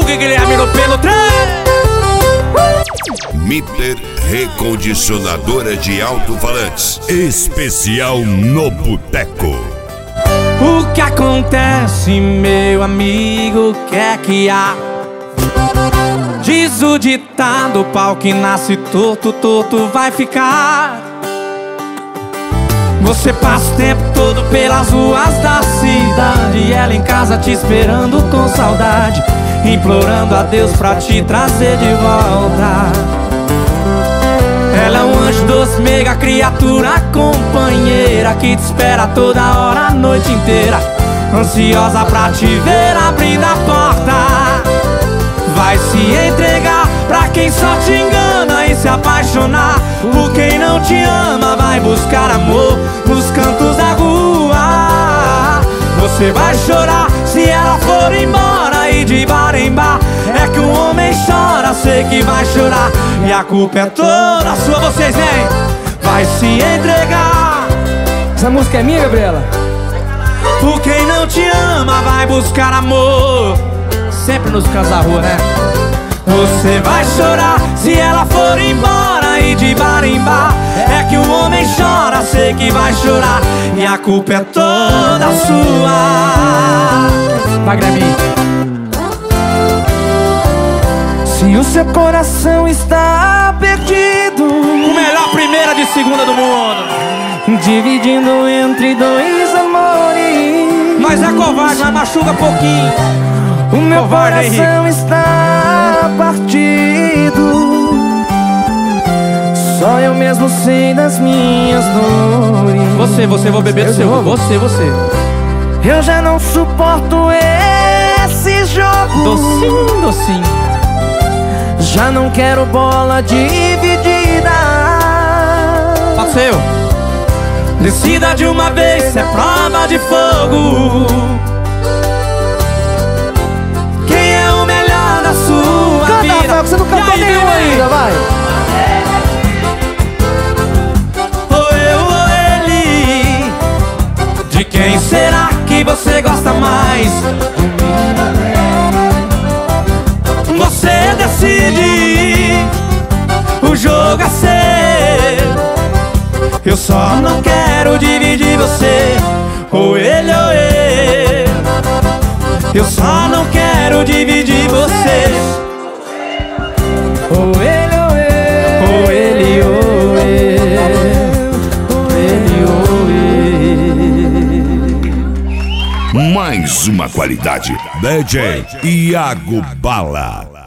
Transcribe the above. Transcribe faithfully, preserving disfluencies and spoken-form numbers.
Hugo e Guilherme no pelo três. Mitter Recondicionadora de Alto-Falantes. Especial no Boteco. O que acontece, meu amigo, que é que há? Diz o ditado, pau que nasce torto, torto vai ficar. Você passa o tempo todo pelas ruas da cidade e ela em casa te esperando com saudade, implorando a Deus pra te trazer de volta. Ela é um anjo doce, meiga criatura companheira que te espera toda hora, a noite inteira, ansiosa pra te ver abrindo a porta. Vai se entregar pra quem só te engana e se apaixonar por quem não te ama. Vai buscar amor nos cantos da rua. Você vai chorar se ela for embora e de bar em bar é que um homem chora, sei que vai chorar e a culpa é toda sua. Vocês vêm, vai se entregar. Essa música é minha, Gabriela? Por quem não te ama vai buscar amor. Sempre nos cantos da rua, né? Você vai chorar se ela for embora e de bar em bar é que o homem chora, sei que vai chorar e a culpa é toda sua. Vai, Greminho. Se o seu coração está perdido, O melhor primeira de segunda do mundo, dividindo entre dois amores, mas é covarde, mas machuca pouquinho. o meu Covarde, coração está partido. Só eu mesmo sei das minhas dores. Você, você, vou beber do seu. Você, você. Eu já não suporto esse jogo. Docinho, docinho. Já não quero bola dividida. Pode ser eu. Decida de uma vez se é prova de fogo. Quem é o melhor da sua Canta, vida? Rafael, que você não E cantou aí, nenhum vem aí. ainda, vai. Ou eu ou ele. De quem será que você gosta mais? Você decide. O jogo é seu. Eu só não quero dividir você. Ou ele ou eu. Eu só não quero dividir você. Ou ele ou eu. Ou ele ou eu. Ou ele ou eu. Mais uma qualidade. D J Iago Bala.